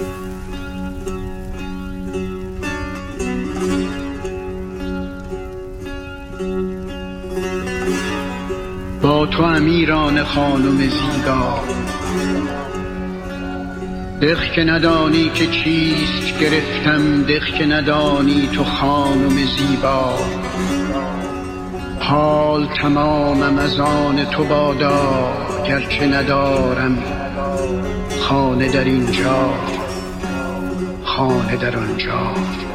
با تو امیران خانم زیبا، دق که ندانی که چیست گرفتم، دق که ندانی تو خانم زیبا. حال تمامم از آن تو بادا، گرچه ندارم خانه در اینجا، خانه در آنجا.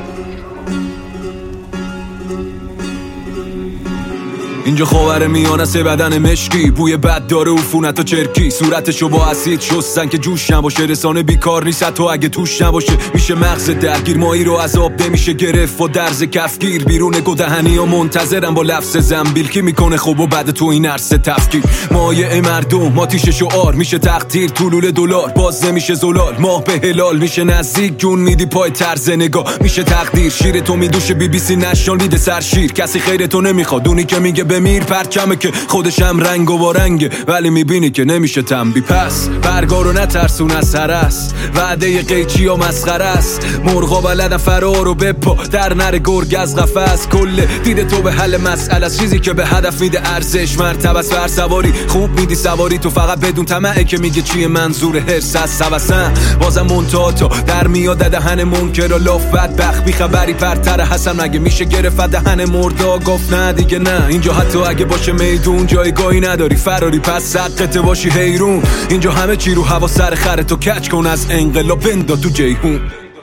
اینجا خاور میانه سه بدن مشکی، بوی بد داره عفونت و چرکی، صورتشو با اسید شستن که جوش نباشه، رسانه بیکار نیست حتی اگه توش نباشه. میشه مغز درگیر، مایی رو از آب نمیشه گرفت و درز کفگیر، بیرون گدهنی و منتظرم با لفظ زنبیل. کی میکنه خوب و بعد تو این عرصه تفکیر، مایه مردم آتیش شعار میشه تقدیر، طلول دلار باز نمیشه زلال، ماه به هلال میشه نزدیک، جون میدی پای طرز نگاه میشه تقدیر. شیر تو میدوشه BBC نشنال میده سر شیر، کسی خیر تو نمیخواد، اونی که میگه بمیر پرچمه که خودشم رنگ و رنگه، ولی میبینی که نمیشه تنبی. پس برگارو نترسون از هرس، وعده قیچی و مسخره است، مرغا بلدن فرارو بپا در نره گرگ از قفس. کل دید تو به حل مسئله است، چیزی که به هدف میده ارزش مرتبه است. فر سواری خوب میدی سواری تو، فقط بدون طمعه که میگه چیه منظور حرص از سوسن. بازم منتاتا در میاد دهن منکر و لاف بدبخت بی خبری پرتر حسن، مگه میشه گرفت دهن مردا گفت نه دیگه نه. اینجا حتی اگه باشه میدون جایگاهی نداری فراری، پس سقط باشی حیرون. اینجا همه چی رو هوا سر خره، تو کچ کن از انقلاب بندا تو جیهون.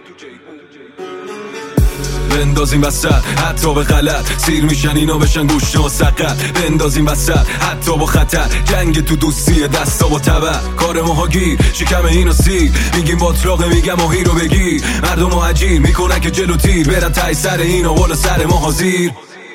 بندازیم وسط حتی به غلط، سیر میشن اینا بشن گوشت و سقط. بندازیم وسط حتی با خطر، جنگ تو دوستی دستا با تبر. کار ماها گیر شکم اینو سیر، میگیم باطلاقه میگم ماهی رو بگیر. مردم ها عجیر میکنن که جلو تیر، برن تای سر اینا والا سر ما حاضیر.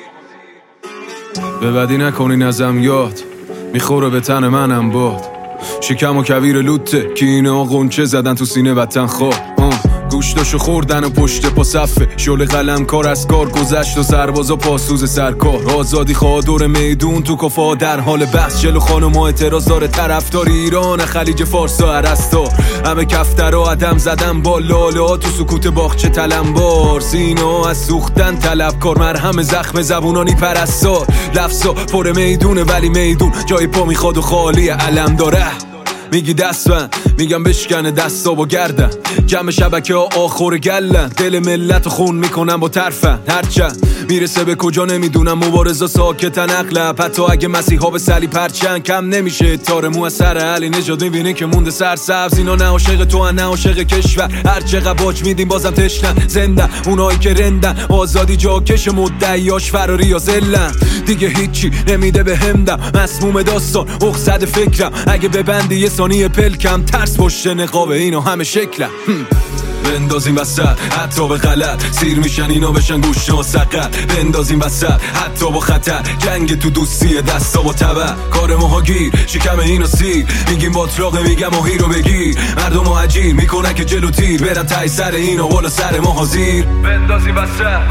به بدی نکنین ازم یاد، میخوره به تن منم باد. شکم و کویر لوته که اینا قنچه زدن تو سینه وطن خواه. گوشتاشو خوردن و پشت پا صفه، شل قلم کار از کار گذشت و سربازا پاسوز سرکار. آزادی خواه دور میدون تو کفا در حال بحث، جلو خانم ها اعتراض داره طرفدار ایران خلیج فارس و عرستار. همه کفتر و عدم زدن با لاله ها تو سکوت باغچه تلمبار. سینه ها از سوختن طلبکار، مرهم زخم زبونانی پرستار. لفظا پر میدونه ولی میدون جای پا میخواد و خالی علم داره. میگی دست بند، میگم بشکنه دستا با گردن، جمع شبکه ها آخور گلن. دل ملت خون میکنن با ترفن، هرچند میرسه به کجا نمیدونم. مبارزا ساکتن اغلب، حتی اگه مسیحا به سلی پرچن کم نمیشه. تار مو از سر علی نژاد میبینی که مونده سرسبز. اینا نه عاشق تو نه عاشق کشور، هر چقدر باج میدیم بازم تشنن زنده. اونایی که رندن آزادی جاکش مدعیاش فراری یا زلن. دیگه هیچی نمیده به همدم، مسموم داستان اقصد فکرم. اگه ببندی یه ثانیه پلکم، ترس پشت نقاب اینا همه شکلم. بندازیم وسط حتی به غلط، سیر میشن اینا بشن گوشت و سقط. بندازیم وسط حتی با خطر، جنگ تو دوستی دستا با تبر. کار ماها گیر شکم اینو سیر، میگیم باطلاقه میگم ماهی رو بگیر. مردم ها عجیر میکنن که جلو تیر، برن تای سر اینا والا سر ما حاضیر. بندازیم وسط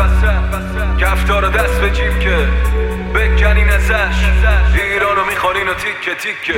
کفتارا دست به جیب که بکنین ازش، ایرانو میخورین و تیکه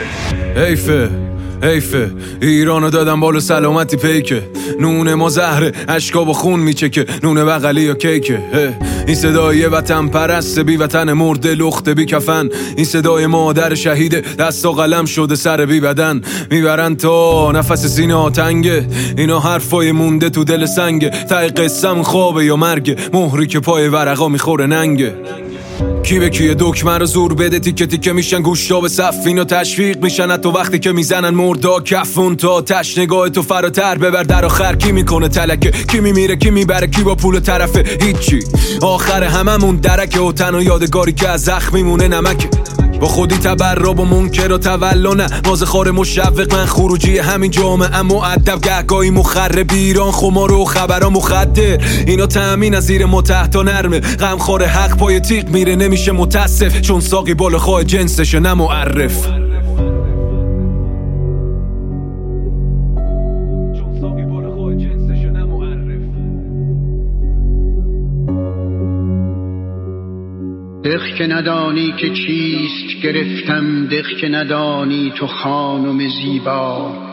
تیکه. حیفه ایرانو دادم بالا سلامتی پیکه. نون ما زهره اشکا با خون میچکه، نون بغلی یا کیکه. این صدای وطن پرست بی وطن مرده لخت بی کفن. این صدای مادر شهیده دست و قلم شده سر بی بدن. میبرن تا نفس سینه آتنگه، اینا حرفای مونده تو دل سنگه. تای قسم خوابه یا مرگه، مهری که پای ورقا میخوره ننگه. کی به کیه دکمه رو زور بده، تیکه تیکه میشن گوشتا به صف. اینا تشویق میشن تو وقتی که میزنن مردا کفون تا تش. نگاه تو فراتر ببر در آخر، کی میکنه تلکه، کی میمیره کی میبره، کی با پول طرفه. هیچی آخر هممون درکه و تنها یادگاری که از زخم میمونه نمکه. با خودی تبراب و منکر و تولانه، مازه خار مشوق من خروجی همین جامعه مؤدب. گهگاهی مخرب ایران خمار و خبرها مخدر. اینا تأمین از زیر ما تحت و نرمه، غمخوار حق پای تیغ میره نمیشه متاسف، چون ساقی بالا خواه جنسشه نه معرف. دق که ندانی که چیست گرفتم، دق که ندانی تو خانم زیبا.